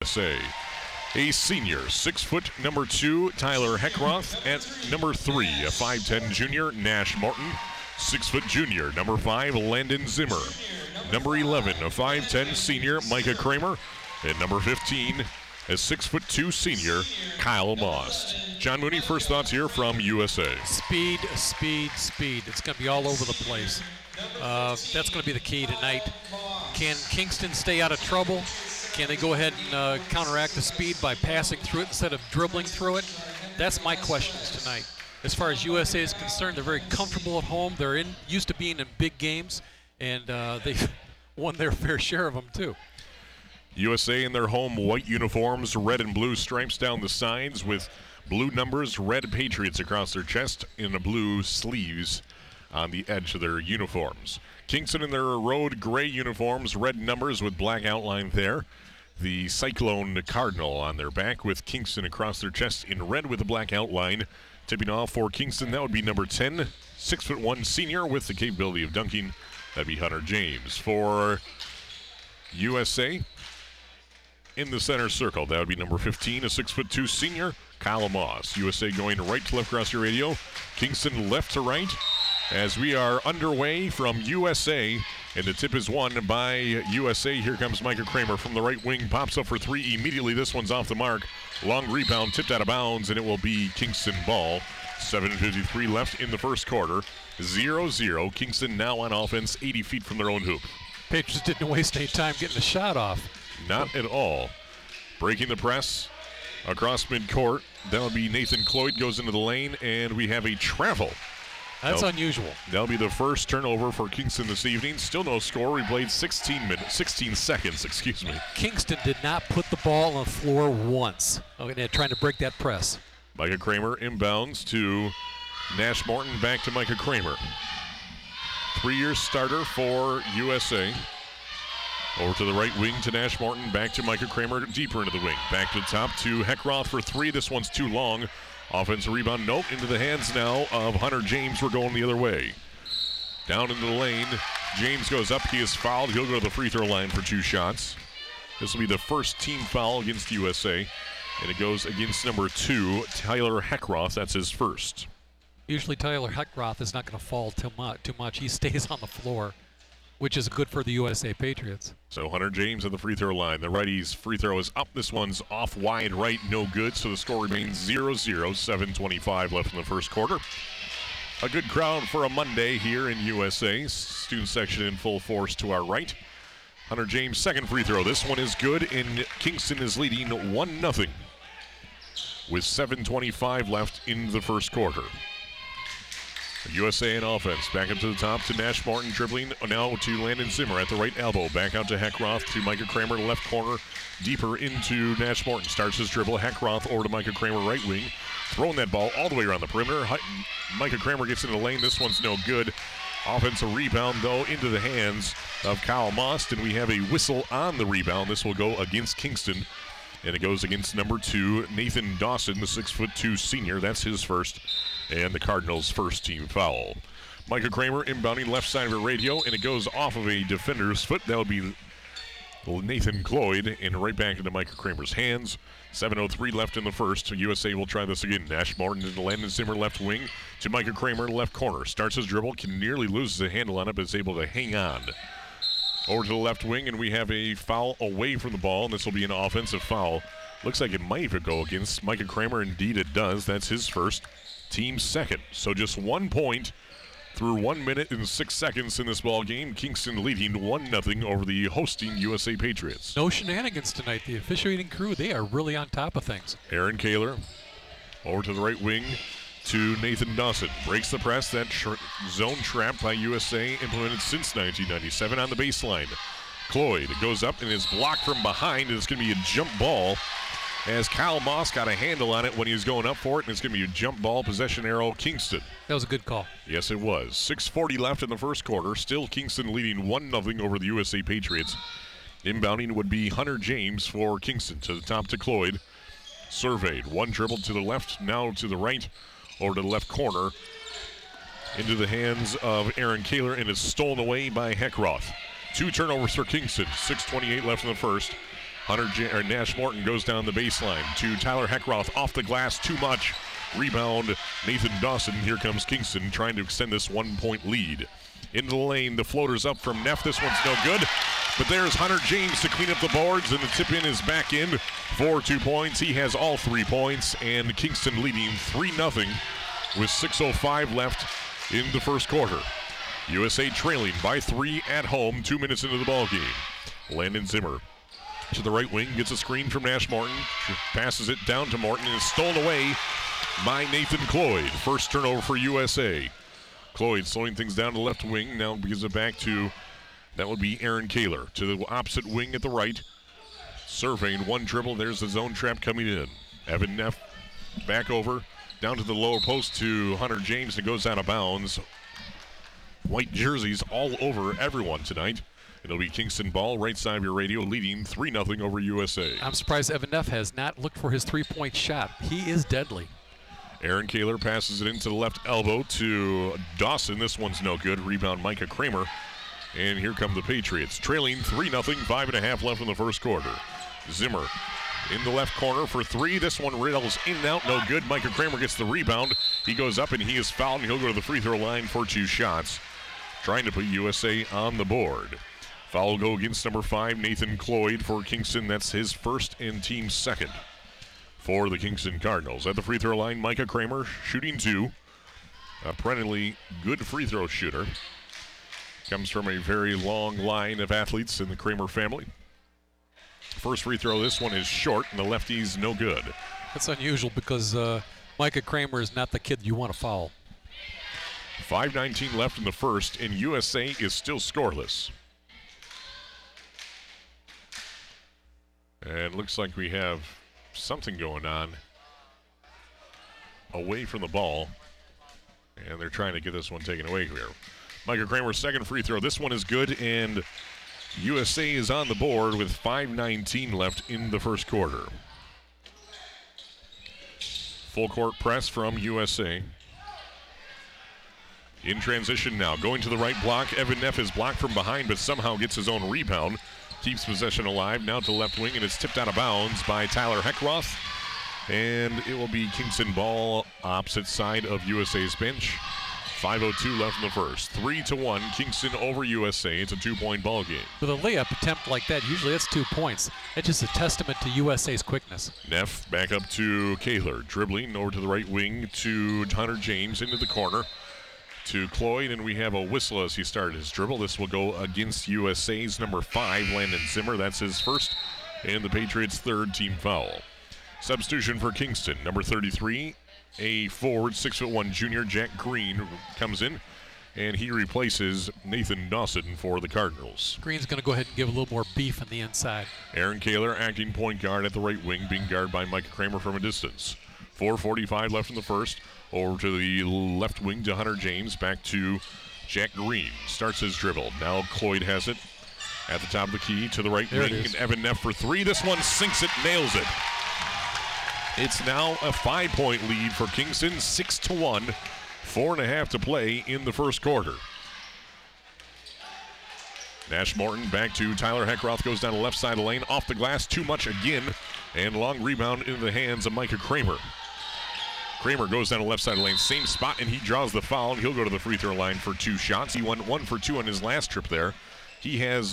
USA. A senior, 6 foot number 2, Tyler Heckroth. At number 3, a 5'10 junior, Nash Martin. 6 foot junior, number 5, Landon Zimmer. Number 11, a 5'10 senior, Micah Kramer. And number 15, a 6 foot 2 senior, Kyle Moss. John Mooney, first thoughts here from USA. Speed, speed, speed. It's going to be all over the place. That's going to be the key tonight. Can Kingston stay out of trouble? Can they go ahead and counteract the speed by passing through it instead of dribbling through it? That's my questions tonight. As far as USA is concerned, they're very comfortable at home. They're used to being in big games, and they've won their fair share of them too. USA in their home white uniforms, red and blue stripes down the sides with blue numbers, red Patriots across their chest, and the blue sleeves on the edge of their uniforms. Kingston in their road gray uniforms, red numbers with black outline there. The Cyclone Cardinal on their back with Kingston across their chest in red with a black outline. Tipping off for Kingston, that would be number 10, 6'1" senior with the capability of dunking. That'd be Hunter James. For USA, in the center circle, that would be number 15, a 6'2" senior, Kyle Moss. USA going right to left across your radio. Kingston left to right as we are underway from USA. And the tip is won by USA. Here comes Micah Kramer from the right wing. Pops up for 3 immediately. This one's off the mark. Long rebound, tipped out of bounds, and it will be Kingston ball. 7:53 left in the first quarter. 0-0. Kingston now on offense, 80 feet from their own hoop. Patriots didn't waste any time getting a shot off. Not at all. Breaking the press across midcourt. That would be Nathan Cloyd goes into the lane, and we have a travel. That's unusual. That'll be the first turnover for Kingston this evening. Still no score. We played 16 seconds, excuse me. Kingston did not put the ball on the floor once. Okay, trying to break that press. Micah Kramer inbounds to Nash Morton, back to Micah Kramer. 3-year starter for USA. Over to the right wing to Nash Morton, back to Micah Kramer, deeper into the wing. Back to the top to Heckroth for 3. This one's too long. Offensive rebound, nope, into the hands now of Hunter James. We're going the other way. Down into the lane. James goes up. He is fouled. He'll go to the free throw line for 2 shots. This will be the first team foul against USA. And it goes against number 2, Tyler Heckroth. That's his first. Usually Tyler Heckroth is not going to fall too much. He stays on the floor, which is good for the USA Patriots. So Hunter James at the free throw line. The righty's free throw is up. This one's off wide right, no good. So the score remains 0-0, 7:25 left in the first quarter. A good crowd for a Monday here in USA. Student section in full force to our right. Hunter James' second free throw. This one is good, and Kingston is leading 1-0 with 7:25 left in the first quarter. USA in offense. Back up to the top to Nash Martin, dribbling now to Landon Zimmer at the right elbow. Back out to Heckroth to Micah Kramer, left corner, deeper into Nash Martin. Starts his dribble. Heckroth over to Micah Kramer, right wing. Throwing that ball all the way around the perimeter. Micah Kramer gets into the lane. This one's no good. Offensive rebound, though, into the hands of Kyle Most, and we have a whistle on the rebound. This will go against Kingston, and it goes against number 2, Nathan Dawson, the 6'2" senior. That's his first, and the Cardinals' first team foul. Micah Kramer inbounding left side of a radio, and it goes off of a defender's foot. That would be Nathan Cloyd, and right back into Micah Kramer's hands. 7:03 left in the first. USA will try this again. Nash Martin into Landon Zimmer, left wing to Micah Kramer, left corner. Starts his dribble, can nearly lose the handle on it, but is able to hang on. Over to the left wing, and we have a foul away from the ball, and this will be an offensive foul. Looks like it might even go against Micah Kramer. Indeed, it does. That's his first, team second. So just 1 point through 1 minute and 6 seconds in this ball game. Kingston leading 1-0 over the hosting USA Patriots. No shenanigans tonight. The officiating crew, they are really on top of things. Aaron Kaler over to the right wing to Nathan Dawson. Breaks the press. That zone trap by USA implemented since 1997 on the baseline. Cloyd goes up and is blocked from behind, and it's going to be a jump ball as Kyle Moss got a handle on it when he was going up for it, and it's going to be a jump ball, possession arrow, Kingston. That was a good call. Yes, it was. 6:40 left in the first quarter. Still Kingston leading 1-0 over the USA Patriots. Inbounding would be Hunter James for Kingston. To the top to Cloyd. Surveyed. One dribble to the left, now to the right, over to the left corner. Into the hands of Aaron Kaler, and is stolen away by Heckroth. 2 turnovers for Kingston. 6:28 left in the first. Nash Morton goes down the baseline to Tyler Heckroth off the glass, too much. Rebound, Nathan Dawson. Here comes Kingston trying to extend this 1-point lead. Into the lane, the floater's up from Neff. This one's no good. But there's Hunter James to clean up the boards, and the tip-in is back in for 2 points. He has all 3 points, and Kingston leading 3-0 with 6:05 left in the first quarter. USA trailing by 3 at home, 2 minutes into the ball game. Landon Zimmer to the right wing, gets a screen from Nash Morton, passes it down to Morton, and is stolen away by Nathan Cloyd. First turnover for USA. Cloyd slowing things down to the left wing, now gives it back to, that would be Aaron Kaler, to the opposite wing at the right. Surveying one dribble, there's the zone trap coming in. Evan Neff back over, down to the lower post to Hunter James, and goes out of bounds. White jerseys all over everyone tonight. It'll be Kingston ball, right side of your radio, leading 3-0 over USA. I'm surprised Evan Neff has not looked for his three-point shot. He is deadly. Aaron Kaler passes it into the left elbow to Dawson. This one's no good. Rebound, Micah Kramer. And here come the Patriots, trailing 3-0, 5.5 left in the first quarter. Zimmer in the left corner for 3. This one rattles in and out, no good. Micah Kramer gets the rebound. He goes up and he is fouled, and he'll go to the free throw line for 2 shots, trying to put USA on the board. Foul will go against number 5, Nathan Cloyd for Kingston. That's his first and team's second for the Kingston Cardinals. At the free throw line, Micah Kramer shooting 2. A perennially good free throw shooter. Comes from a very long line of athletes in the Kramer family. First free throw, this one is short, and the lefty's no good. That's unusual because Micah Kramer is not the kid you want to foul. 5:19 left in the first, and USA is still scoreless. And looks like we have something going on away from the ball, and they're trying to get this one taken away here. Micah Kramer's second free throw. This one is good, and USA is on the board with 5:19 left in the first quarter. Full court press from USA. In transition now, going to the right block. Evan Neff is blocked from behind, but somehow gets his own rebound. Keeps possession alive. Now to the left wing, and it's tipped out of bounds by Tyler Heckroth. And it will be Kingston ball, opposite side of USA's bench. 5:02 left in the first. 3-1, Kingston over USA. It's a 2-point ball game. With a layup attempt like that, usually that's 2 points. It's just a testament to USA's quickness. Neff back up to Kaler, dribbling over to the right wing to Hunter James into the corner to Cloyd, and we have a whistle as he started his dribble. This will go against USA's number 5, Landon Zimmer. That's his first, and the Patriots' third team foul. Substitution for Kingston, number 33, a forward, 6'1" junior, Jack Green, comes in, and he replaces Nathan Dawson for the Cardinals. Green's going to go ahead and give a little more beef on the inside. Aaron Kaler acting point guard at the right wing, being guarded by Micah Kramer from a distance. 4:45 left in the first. Over to the left wing to Hunter James, back to Jack Green. Starts his dribble. Now Cloyd has it at the top of the key to the right wing. And Evan Neff for 3. This one sinks it, nails it. It's now a 5-point lead for Kingston, 6-1, 4.5 to play in the first quarter. Nash Morton back to Tyler Heckroth, goes down the left side of the lane, off the glass, too much again, and long rebound into the hands of Micah Kramer. Kramer goes down the left side of the lane, same spot, and he draws the foul, and he'll go to the free throw line for 2 shots. He went 1 for 2 on his last trip there. He has...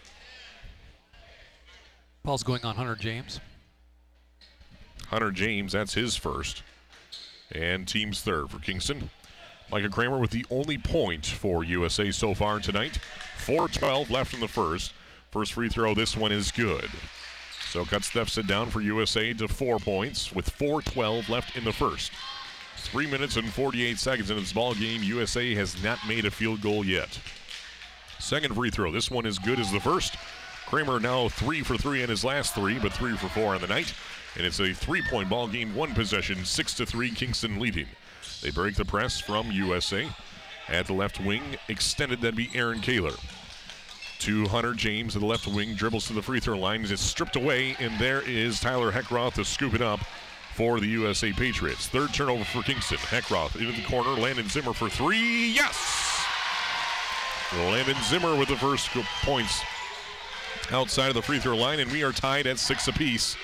Paul's going on Hunter James. Hunter James, that's his first. And team's third for Kingston. Micah Kramer with the only point for USA so far tonight. 4:12 left in the first. First free throw, this one is good. So cuts deficit down for USA to 4 points with 4:12 left in the first. 3 minutes and 48 seconds in this ball game. USA has not made a field goal yet. Second free throw, this one is good as the first. Kramer now 3 for 3 in his last 3, but 3 for 4 on the night. And it's a 3-point ball game, 1 possession, 6-3, Kingston leading. They break the press from USA. At the left wing, extended, that'd be Aaron Kaler. To Hunter James at the left wing, dribbles to the free throw line. It's stripped away, and there is Tyler Heckroth to scoop it up for the USA Patriots. Third turnover for Kingston. Heckroth into the corner. Landon Zimmer for 3. Yes! Landon Zimmer with the first points outside of the free throw line, and we are tied at 6 apiece.